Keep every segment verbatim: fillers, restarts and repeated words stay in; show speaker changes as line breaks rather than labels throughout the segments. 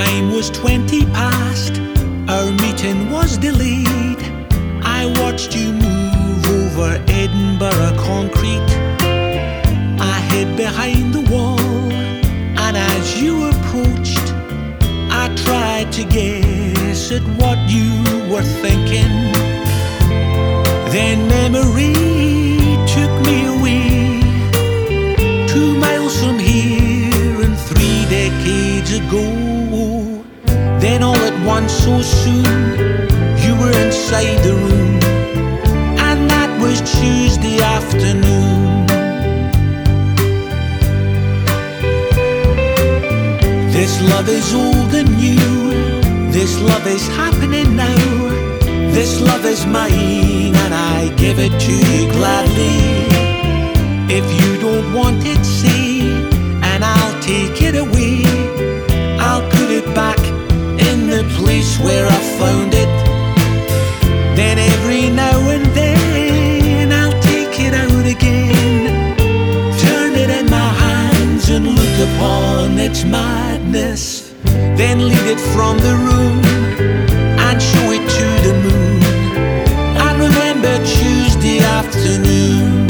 time was twenty past, our meeting was delayed. I watched you move over Edinburgh concrete. I hid behind the wall, and as you approached, I tried to guess at what you were thinking. Then memory took me away, two miles from here and three decades ago. Then all at once, so soon, you were inside the room, and that was Tuesday afternoon. This love is old and new, this love is happening now. This love is mine, and I give it to you gladly. If you don't want it, say, and I'll take it away. I'll put it back in the place where I found it. Then every now and then I'll take it out again, turn it in my hands and look upon its madness. Then lead it from the room and show it to the moon, and remember Tuesday afternoon.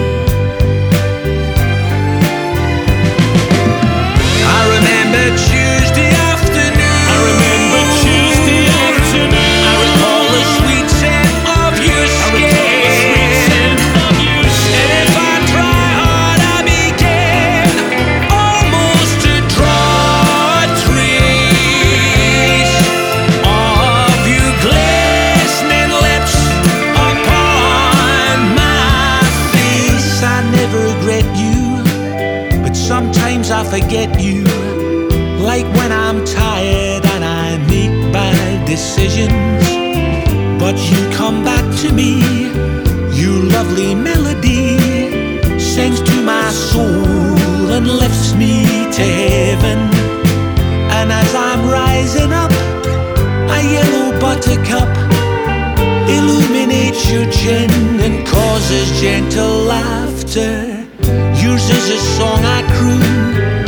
I remember Tuesday afternoon. I remember Tuesday afternoon. I recall the sweet scent of your skin. And if I try hard, I begin almost to draw a trace of your glistening lips upon my face. I never regret you, but sometimes I forget you. Like when I'm tired and I make bad decisions, but you come back to me. Your lovely melody sings to my soul and lifts me to heaven. And as I'm rising up, a yellow buttercup illuminates your chin and causes gentle laughter. Yours is a song I croon,